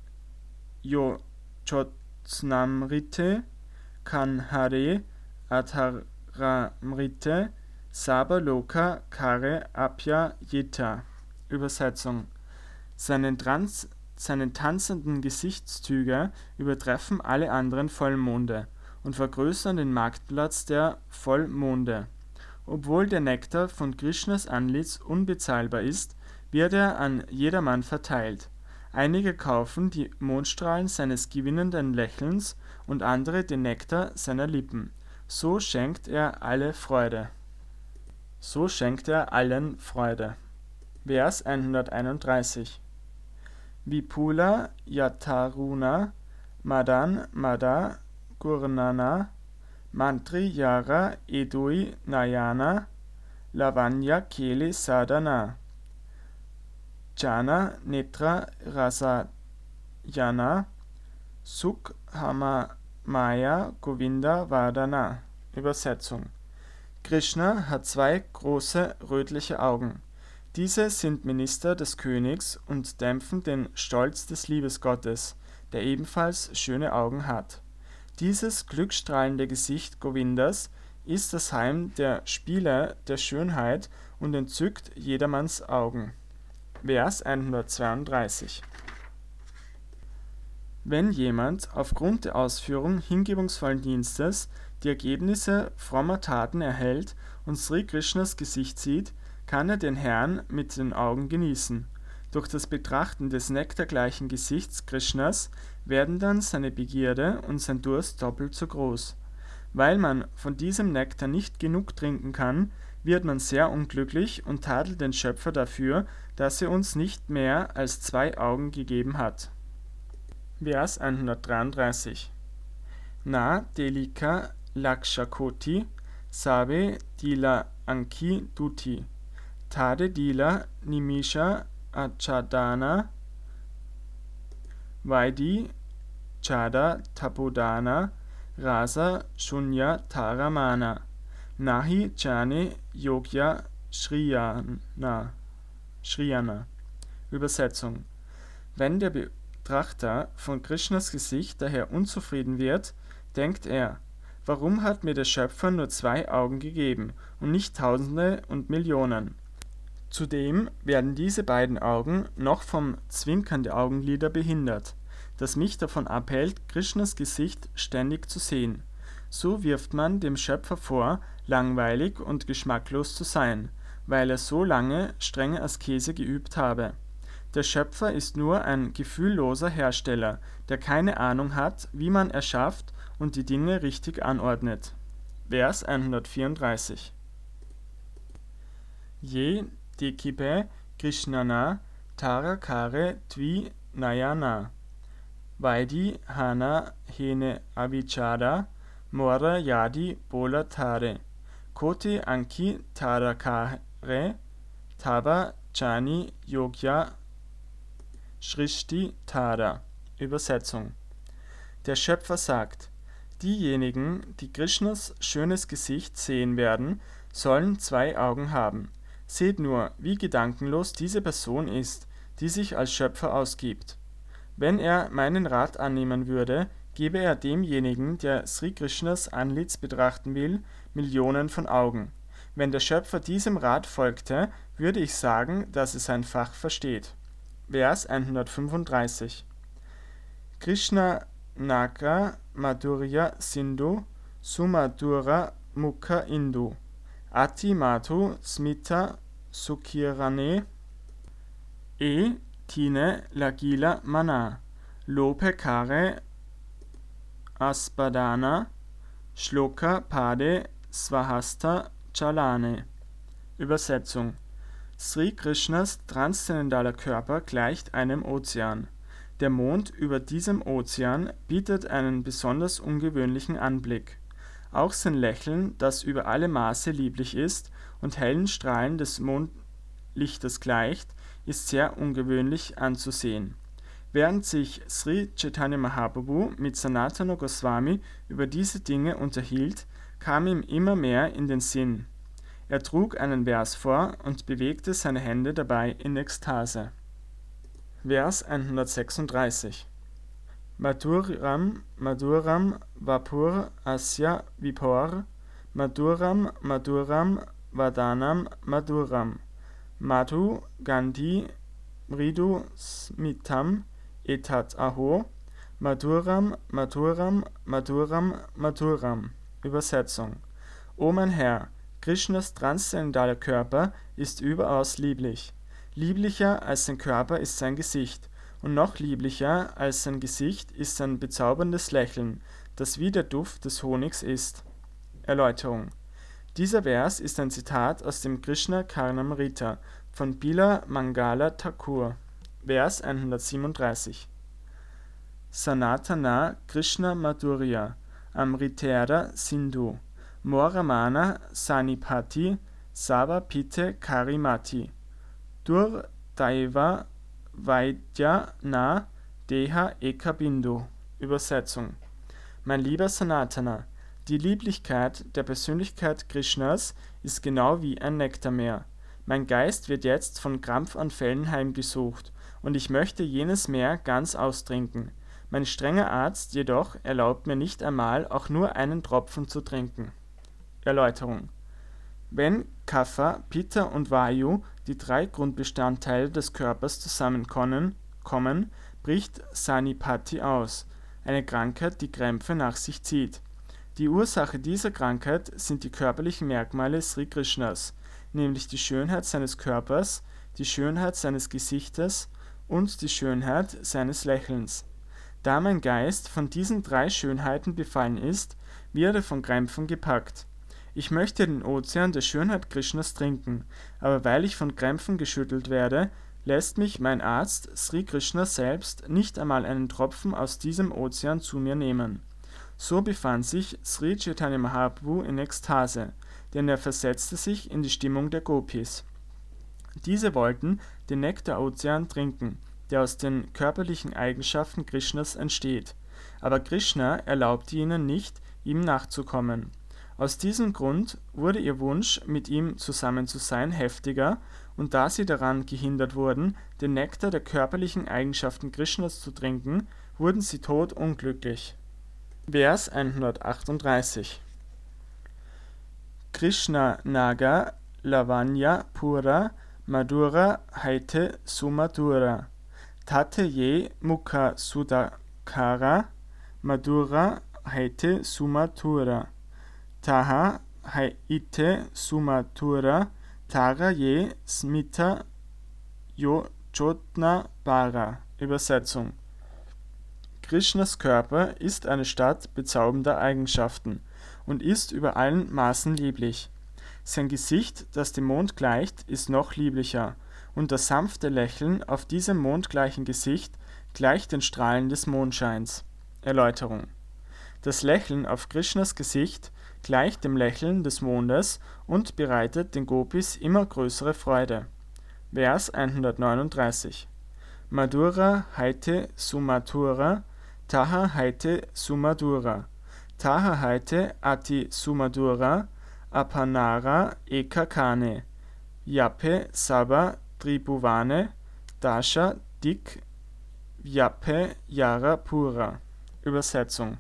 Yochotsnamrite Kanhare Atharamrite Sabaloka Kare Apya Yita. Übersetzung: Seine tanzenden Gesichtszüge übertreffen alle anderen Vollmonde und vergrößern den Marktplatz der Vollmonde. Obwohl der Nektar von Krishnas Antlitz unbezahlbar ist, wird er an jedermann verteilt. Einige kaufen die Mondstrahlen seines gewinnenden Lächelns und andere den Nektar seiner Lippen. So schenkt er allen Freude. Vers 131. Vipula Yataruna Madan Mada Gurnana Mantri Yara Edui Nayana Lavanya Keli Sadana Jana Netra Rasayana Suk Hama Maya Govinda Vadana. Übersetzung: Krishna hat zwei große rötliche Augen. Diese sind Minister des Königs und dämpfen den Stolz des Liebesgottes, der ebenfalls schöne Augen hat. Dieses glückstrahlende Gesicht Govindas ist das Heim der Spiele der Schönheit und entzückt jedermanns Augen. Vers 132. Wenn jemand aufgrund der Ausführung hingebungsvollen Dienstes die Ergebnisse frommer Taten erhält und Sri Krishnas Gesicht sieht, kann er den Herrn mit den Augen genießen. Durch das Betrachten des nektargleichen Gesichts Krishnas werden dann seine Begierde und sein Durst doppelt so groß. Weil man von diesem Nektar nicht genug trinken kann, wird man sehr unglücklich und tadelt den Schöpfer dafür, dass er uns nicht mehr als 2 Augen gegeben hat. Vers 133. Na delika lakshakoti sabe dila anki duti tade dila nimisha achadana vaidi chada tapodana rasa shunya taramana nahi jane yogya shriyana. Übersetzung: Wenn der Betrachter von Krishnas Gesicht daher unzufrieden wird, denkt er: Warum hat mir der Schöpfer nur 2 Augen gegeben und nicht Tausende und Millionen? Zudem werden diese beiden Augen noch vom Zwinkern der Augenlider behindert, das mich davon abhält, Krishnas Gesicht ständig zu sehen. So wirft man dem Schöpfer vor, langweilig und geschmacklos zu sein, weil er so lange strenge Askese geübt habe. Der Schöpfer ist nur ein gefühlloser Hersteller, der keine Ahnung hat, wie man erschafft und die Dinge richtig anordnet. Vers 134. Je dekipe Krishnana tarakare tvi nayana vaidi hana hene avichada mora yadi bola tare koti anki tarakare tava chani yogya Shrishti Tada. Übersetzung: Der Schöpfer sagt: Diejenigen, die Krishnas schönes Gesicht sehen werden, sollen 2 Augen haben. Seht nur, wie gedankenlos diese Person ist, die sich als Schöpfer ausgibt. Wenn er meinen Rat annehmen würde, gebe er demjenigen, der Sri Krishnas Antlitz betrachten will, Millionen von Augen. Wenn der Schöpfer diesem Rat folgte, würde ich sagen, dass er sein Fach versteht. Vers 135. Krishna Naga Madhurya Sindhu Sumadhura Mukha Indu Ati Madhu Smita Sukirane E Tine Lagila Mana Lope Kare Aspadana Shloka Pade Svahasta Chalane. Übersetzung: Sri Krishnas transzendentaler Körper gleicht einem Ozean. Der Mond über diesem Ozean bietet einen besonders ungewöhnlichen Anblick. Auch sein Lächeln, das über alle Maße lieblich ist und hellen Strahlen des Mondlichtes gleicht, ist sehr ungewöhnlich anzusehen. Während sich Sri Chaitanya Mahaprabhu mit Sanatana Goswami über diese Dinge unterhielt, kam ihm immer mehr in den Sinn. Er trug einen Vers vor und bewegte seine Hände dabei in Ekstase. Vers 136. Madhuram Madhuram Vapur Asya Vipor Madhuram Madhuram Vadanam Madhuram Madhu Gandhi Mridu Smitam Etat Aho Madhuram Madhuram Madhuram Madhuram. Übersetzung: O mein Herr, Krishnas transzendentaler Körper ist überaus lieblich. Lieblicher als sein Körper ist sein Gesicht, und noch lieblicher als sein Gesicht ist sein bezauberndes Lächeln, das wie der Duft des Honigs ist. Erläuterung: Dieser Vers ist ein Zitat aus dem Krishna Karnamrita von Bila Mangala Thakur. Vers 137. Sanatana Krishna Madhurya Amritera Sindhu Moramana Sanipati Savapite Karimati Dur Daiva Vaidya Na Deha Ekabindu. Übersetzung: Mein lieber Sanatana, die Lieblichkeit der Persönlichkeit Krishnas ist genau wie ein Nektarmeer. Mein Geist wird jetzt von Krampfanfällen heimgesucht, und ich möchte jenes Meer ganz austrinken. Mein strenger Arzt jedoch erlaubt mir nicht einmal auch nur einen Tropfen zu trinken. Erläuterung: Wenn Kapha, Pitta und Vayu, die 3 Grundbestandteile des Körpers, zusammenkommen, bricht Sanipati aus, eine Krankheit, die Krämpfe nach sich zieht. Die Ursache dieser Krankheit sind die körperlichen Merkmale Sri Krishnas, nämlich die Schönheit seines Körpers, die Schönheit seines Gesichtes und die Schönheit seines Lächelns. Da mein Geist von diesen 3 Schönheiten befallen ist, wird er von Krämpfen gepackt. Ich möchte den Ozean der Schönheit Krishnas trinken, aber weil ich von Krämpfen geschüttelt werde, lässt mich mein Arzt Sri Krishna selbst nicht einmal einen Tropfen aus diesem Ozean zu mir nehmen. So befand sich Sri Chaitanya Mahaprabhu in Ekstase, denn er versetzte sich in die Stimmung der Gopis. Diese wollten den Nektarozean trinken, der aus den körperlichen Eigenschaften Krishnas entsteht, aber Krishna erlaubte ihnen nicht, ihm nachzukommen. Aus diesem Grund wurde ihr Wunsch, mit ihm zusammen zu sein, heftiger, und da sie daran gehindert wurden, den Nektar der körperlichen Eigenschaften Krishnas zu trinken, wurden sie todunglücklich. Vers 138. Krishna Naga Lavanya Pura Madhura Haite Sumadhura Tate Ye Mukha Sudakara Madhura Haite Sumadhura Taha Haite Sumadhura Tara Ye Smita Yochotna Bara. Übersetzung: Krishnas Körper ist eine Stadt bezaubernder Eigenschaften und ist über allen Maßen lieblich. Sein Gesicht, das dem Mond gleicht, ist noch lieblicher, und das sanfte Lächeln auf diesem mondgleichen Gesicht gleicht den Strahlen des Mondscheins. Erläuterung: Das Lächeln auf Krishnas Gesicht gleicht dem Lächeln des Mondes und bereitet den Gopis immer größere Freude. Vers 139. Madhura Haite Sumathura, Taha Haite Sumadura, Taha Haite Ati Sumadura, Apanara Eka Kane, Yape Saba Tribhuvane, Dasha Dik Vyape Yara Pura. Übersetzung: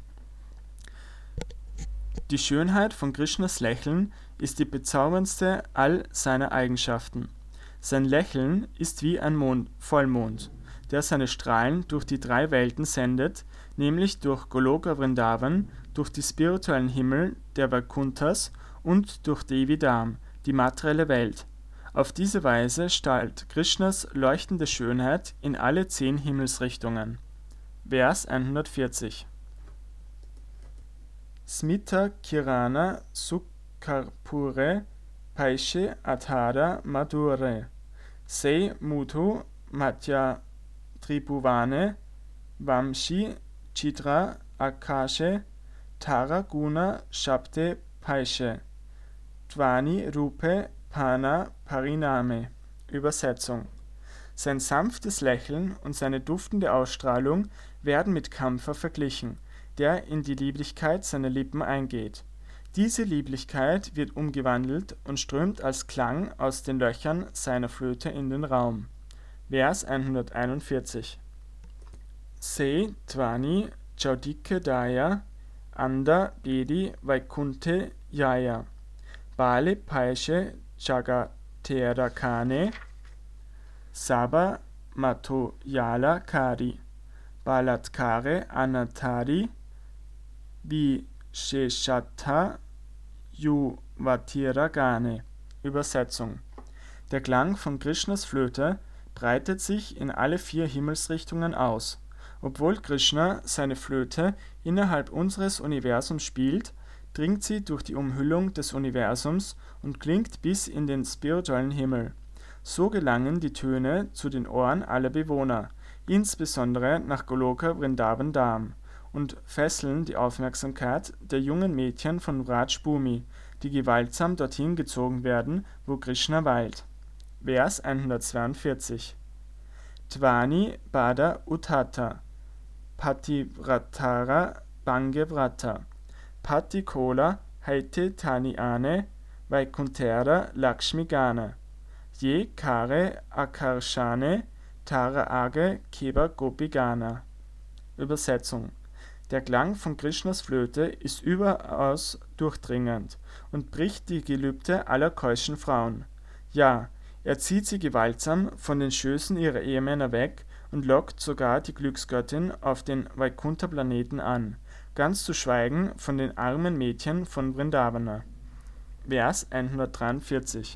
Die Schönheit von Krishnas Lächeln ist die bezauberndste all seiner Eigenschaften. Sein Lächeln ist wie ein Vollmond, der seine Strahlen durch die 3 Welten sendet, nämlich durch Goloka Vrindavan, durch die spirituellen Himmel der Vaikunthas und durch Devi Dham, die materielle Welt. Auf diese Weise strahlt Krishnas leuchtende Schönheit in alle 10 Himmelsrichtungen. Vers 140. Smita Kirana Sukharpure Paishe Athara Madhure Se Muthu Matya Tribhuvane Vamshi Chitra Akashe Tara Guna Shabde Paishe Dvani Rupe Pana Pariname. Übersetzung: Sein sanftes Lächeln und seine duftende Ausstrahlung werden mit Kampfer verglichen, der in die Lieblichkeit seiner Lippen eingeht. Diese Lieblichkeit wird umgewandelt und strömt als Klang aus den Löchern seiner Flöte in den Raum. Vers 141. Se Dvani Chaudike Daya Anda Bedi Vaikunte Yaya Bale Paishe Jagatera Kane Saba Mato Yala Kari Balatkare Anatari Visheshatha Yuvatira Gane. Übersetzung: Der Klang von Krishnas Flöte breitet sich in alle 4 Himmelsrichtungen aus. Obwohl Krishna seine Flöte innerhalb unseres Universums spielt, dringt sie durch die Umhüllung des Universums und klingt bis in den spirituellen Himmel. So gelangen die Töne zu den Ohren aller Bewohner, insbesondere nach Goloka Vrindavan Dham, und fesseln die Aufmerksamkeit der jungen Mädchen von Vraj Bhumi, die gewaltsam dorthin gezogen werden, wo Krishna weilt. Vers 142. Tvani Bada Uttata Pativratara Bangevrata Patikola Haite Tani Ane Vaikuntera Lakshmi Gana Je Kare Akarshane Tara Age Keba Gopigana. Übersetzung: Der Klang von Krishnas Flöte ist überaus durchdringend und bricht die Gelübde aller keuschen Frauen. Ja, er zieht sie gewaltsam von den Schößen ihrer Ehemänner weg und lockt sogar die Glücksgöttin auf den Vaikuntha-Planeten an, ganz zu schweigen von den armen Mädchen von Vrindavana. Vers 143.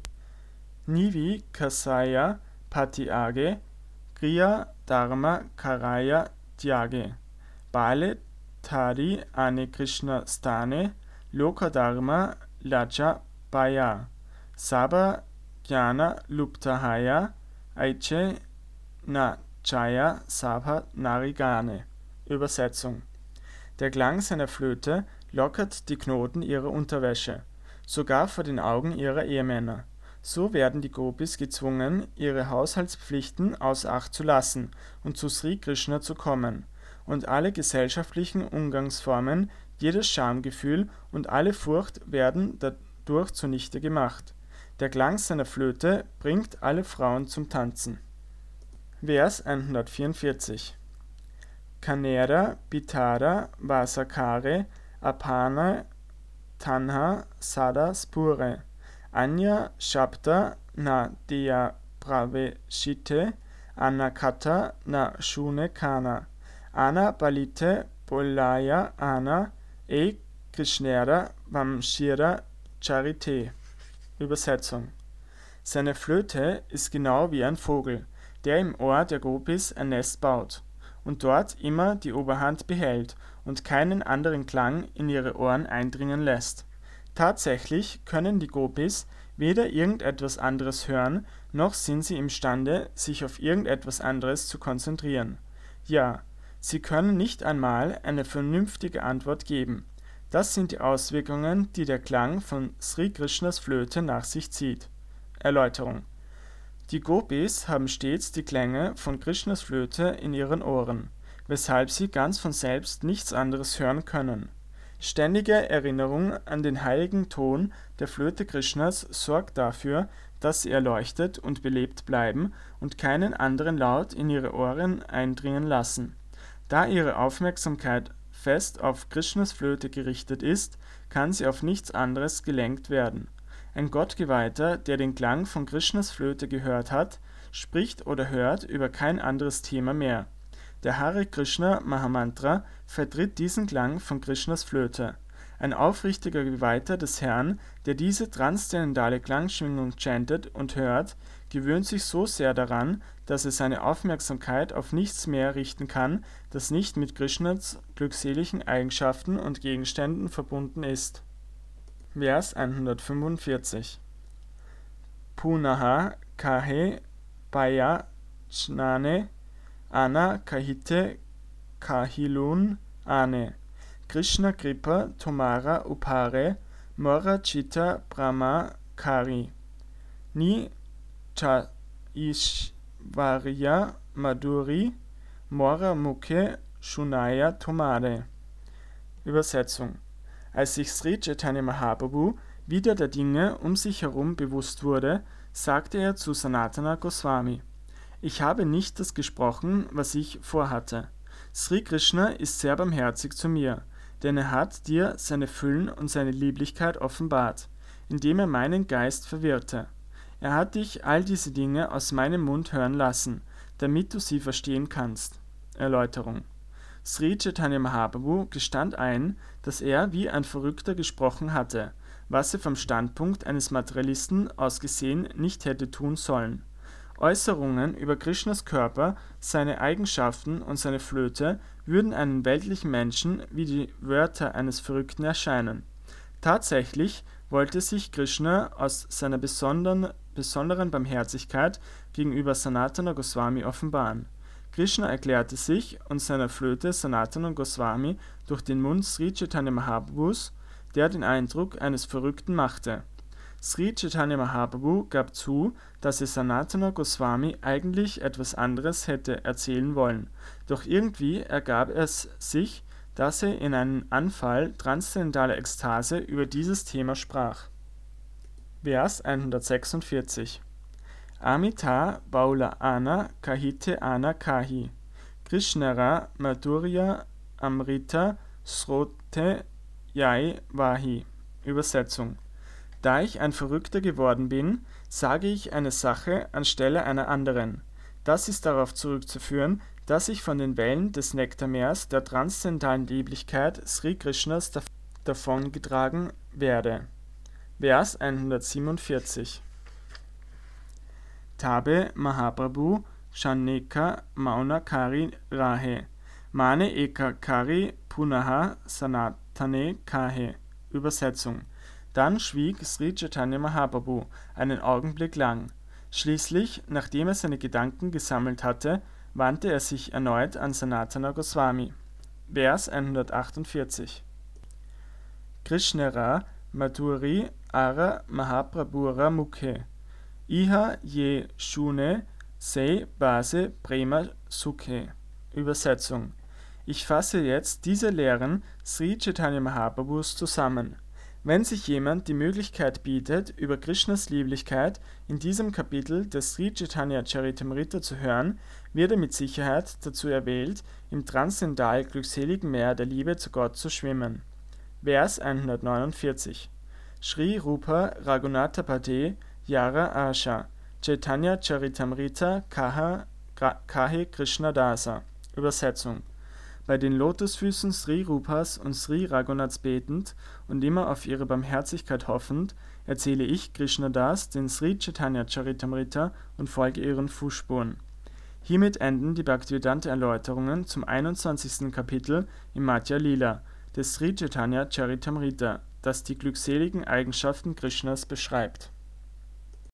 Nivi Kasaya Patiage Kriya Dharma Karaya Tyage Bale Tari Ane Krishna Stane Loka Dharma Laja Baya Saba Jnana Luptahaya Aiche Na Chaya Sabha Narigane. Übersetzung: Der Klang seiner Flöte lockert die Knoten ihrer Unterwäsche, sogar vor den Augen ihrer Ehemänner. So werden die Gopis gezwungen, ihre Haushaltspflichten außer Acht zu lassen und zu Sri Krishna zu kommen, und alle gesellschaftlichen Umgangsformen, jedes Schamgefühl und alle Furcht werden dadurch zunichte gemacht. Der Klang seiner Flöte bringt alle Frauen zum Tanzen. Vers 144. Kanera Bitara Vasakare Apana Tanha Sada Spure Anya Shabda Na Deya Praveshite Anakata Na Shune Kana Ana Balite Bolaya Ana E Krishnera Vamshira Charite. Übersetzung: Seine Flöte ist genau wie ein Vogel, der im Ohr der Gopis ein Nest baut und dort immer die Oberhand behält und keinen anderen Klang in ihre Ohren eindringen lässt. Tatsächlich können die Gopis weder irgendetwas anderes hören, noch sind sie imstande, sich auf irgendetwas anderes zu konzentrieren. Ja, sie können nicht einmal eine vernünftige Antwort geben. Das sind die Auswirkungen, die der Klang von Sri Krishnas Flöte nach sich zieht. Erläuterung: Die Gopis haben stets die Klänge von Krishnas Flöte in ihren Ohren, weshalb sie ganz von selbst nichts anderes hören können. Ständige Erinnerung an den heiligen Ton der Flöte Krishnas sorgt dafür, dass sie erleuchtet und belebt bleiben und keinen anderen Laut in ihre Ohren eindringen lassen. Da ihre Aufmerksamkeit fest auf Krishnas Flöte gerichtet ist, kann sie auf nichts anderes gelenkt werden. Ein Gottgeweihter, der den Klang von Krishnas Flöte gehört hat, spricht oder hört über kein anderes Thema mehr. Der Hare Krishna Mahamantra vertritt diesen Klang von Krishnas Flöte. Ein aufrichtiger Geweihter des Herrn, der diese transzendentale Klangschwingung chantet und hört, gewöhnt sich so sehr daran, dass er seine Aufmerksamkeit auf nichts mehr richten kann, das nicht mit Krishnas glückseligen Eigenschaften und Gegenständen verbunden ist. Vers 145 Punaha kahe paya jnane ana kahite kahilun ane Krishna kripa tomara upare mora chitta brahma kari ni cha ishvarya madhuri mora mukhe shunaya tomare. Übersetzung: Als sich Sri Chaitanya Mahaprabhu wieder der Dinge um sich herum bewusst wurde, sagte er zu Sanatana Goswami: Ich habe nicht das gesprochen, was ich vorhatte. Sri Krishna ist sehr barmherzig zu mir, denn er hat dir seine Füllen und seine Lieblichkeit offenbart, indem er meinen Geist verwirrte. Er hat dich all diese Dinge aus meinem Mund hören lassen, damit du sie verstehen kannst. Erläuterung: Sri Chaitanya Mahaprabhu gestand ein, dass er wie ein Verrückter gesprochen hatte, was er vom Standpunkt eines Materialisten aus gesehen nicht hätte tun sollen. Äußerungen über Krishnas Körper, seine Eigenschaften und seine Flöte würden einem weltlichen Menschen wie die Wörter eines Verrückten erscheinen. Tatsächlich wollte sich Krishna aus seiner besonderen Barmherzigkeit gegenüber Sanatana Goswami offenbaren. Krishna erklärte sich und seiner Flöte Sanatana Goswami durch den Mund Sri Chaitanya Mahaprabhus, der den Eindruck eines Verrückten machte. Sri Chaitanya Mahaprabhu gab zu, dass er Sanatana Goswami eigentlich etwas anderes hätte erzählen wollen, doch irgendwie ergab es sich, dass er in einem Anfall transzendentaler Ekstase über dieses Thema sprach. Vers 146 Amita Baula Ana Kahite Ana Kahi Krishnara Madhurya Amrita Srote Yai Vahi. Übersetzung: Da ich ein Verrückter geworden bin, sage ich eine Sache anstelle einer anderen. Das ist darauf zurückzuführen, dass ich von den Wellen des Nektarmeers der transzendentalen Lieblichkeit Sri Krishnas davongetragen werde. Vers 147 Tabe Mahaprabhu Shaneka Mauna Kari Rahe Mane Eka Kari Punaha Sanatane Kahe. Übersetzung: Dann schwieg Sri Chaitanya Mahaprabhu einen Augenblick lang. Schließlich, nachdem er seine Gedanken gesammelt hatte, wandte er sich erneut an Sanatana Goswami. Vers 148 Krishnara Madhuri Ara Mahaprabhura Mukhe Iha ye shune se base prema sukhe. Übersetzung: Ich fasse jetzt diese Lehren Sri Chaitanya Mahaprabhus zusammen. Wenn sich jemand die Möglichkeit bietet, über Krishnas Lieblichkeit in diesem Kapitel des Sri Chaitanya Charitamrita zu hören, wird er mit Sicherheit dazu erwählt, im transzendental glückseligen Meer der Liebe zu Gott zu schwimmen. Vers 149 Shri Rupa Raghunatapate Yara Asha Chaitanya Charitamrita Kahe Krishna Dasa. Übersetzung: Bei den Lotusfüßen Sri Rupas und Sri Raghunaths betend und immer auf ihre Barmherzigkeit hoffend, erzähle ich, Krishna Das, den Sri Chaitanya Charitamrita und folge ihren Fußspuren. Hiermit enden die Bhaktivedanta-Erläuterungen zum 21. Kapitel im Madhya Lila des Sri Chaitanya Charitamrita, das die glückseligen Eigenschaften Krishnas beschreibt.